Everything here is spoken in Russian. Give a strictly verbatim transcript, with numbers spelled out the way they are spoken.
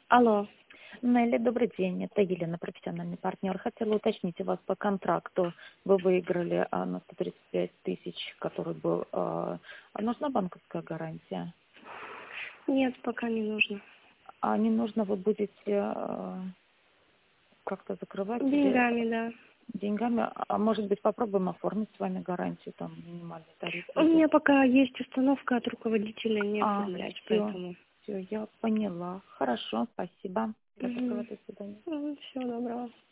Алло. Нелли, добрый день. Это Елена, профессиональный партнер. Хотела уточнить у вас по контракту. Вы выиграли а, на сто тридцать пять тысяч, который был. А, а нужна банковская гарантия? Нет, пока не нужно. А не нужно, вы будете а, как-то закрывать или Деньгами, да. деньгами? А может быть, попробуем оформить с вами гарантию, там минимальный тариф У будет. меня пока есть установка от руководителя не А, оформлять, все, поэтому. все, я поняла. Хорошо, спасибо. Я Угу. закрываю, до свидания. Всего доброго.